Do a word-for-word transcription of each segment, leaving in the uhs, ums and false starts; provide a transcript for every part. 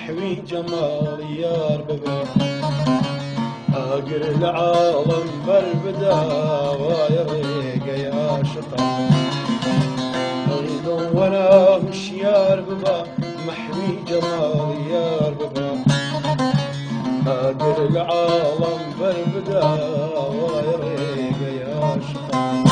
محوي جمال يار ببا آقر العالم بربدا ويريق يا شطا أيضا ولا هشيار ببا محوي جمال يار ببا آقر العالم بربدا ويريق يا شطا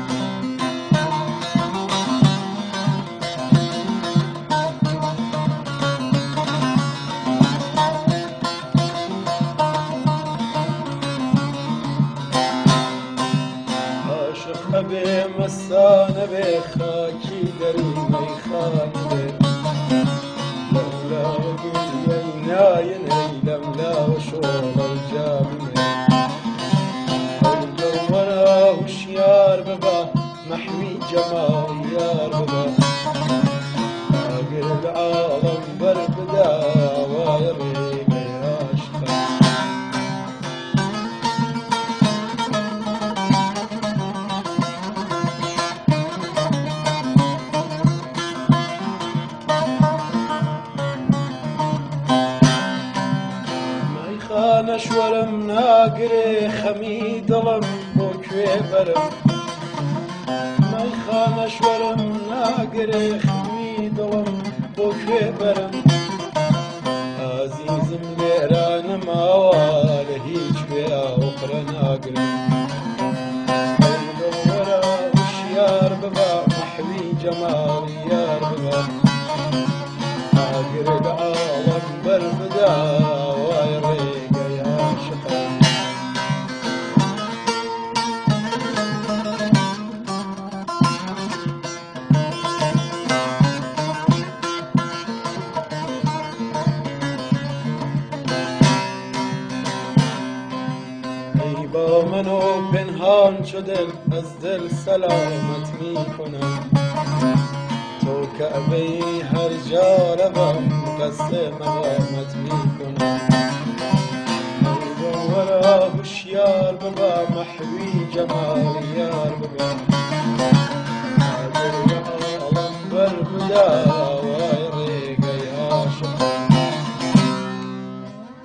أبي مسان أبي خاكي دريمي خاكي لولا قلينا ينيلم لا وشوط الجامي أرجو وانا وشيار بابا محمي جمال يار بابا أقر العالم بربدا ويريق يا أشقى خانش ورم ناقري خميد لم بوكوي برم ماي خانش ورم ناقري خميد لم بوكوي برم عزيزم ليران موال هيج بيا وقرا ناقري ورا وشيار بابا محوي جمال يار بابا ناقر العالم بربدا ويريق يا شطا ایبا منو پنهان شدل از دل سلامت می کنم تو کعبه هر جا روم قصد مقامت می کنم ایبا ورا هشیار ببا محوی جمال یار ببا